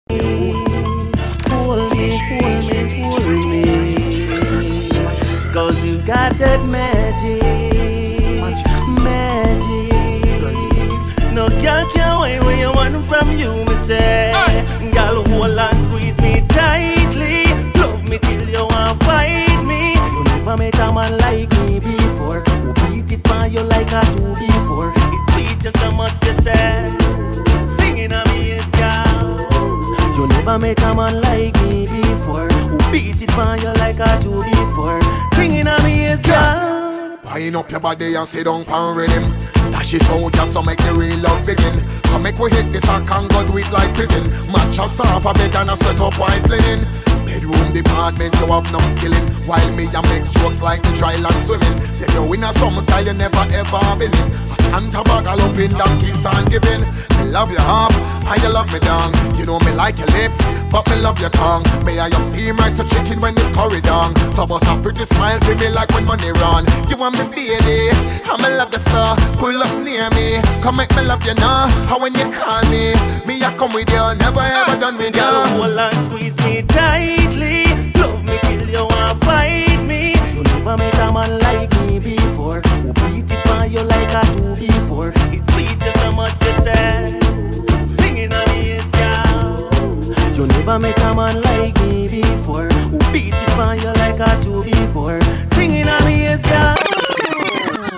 Hold me, hold me, hold me. Cause you got that magic. No girl can wait when you want from you, me say. Girl, hold and squeeze me tightly. Love me till you want fight me. You never met a man like me before, who beat it by you like I do before. It's sweet just so much you say. Singing on me is girl. You never met a man like me before, who beat it by you like I do before. Singing on me is girl. Wind up your body and sit down pan rhythm. Dash it out just to make the real love begin. Come make we hit this and can go do it like pigeon. Match us off a bed and a sweat up white linen. Bedroom department, you have no skilling. While me I make strokes like me dry land swimming. Say you win a summer style you never ever been in. A Santa bag all up in that keeps on giving. Me love your harp and you love me down. You know me like your lips, but me love your tongue. Me I your steam rice or chicken when it curry down. So bust a pretty smile for me like when money run. You want me baby, and me love you so. Pull up near me, come make me love you now. How when you call me, me I come with you, never ever done with you. Hold and squeeze me tightly. Love me till you want fight me. You never met a man like me before, who beat it by you like I do before. It's sweet just so much you say. Singing on me is girl. You never met a man like me before, who beat it by you like I do before. Singing on me is girl.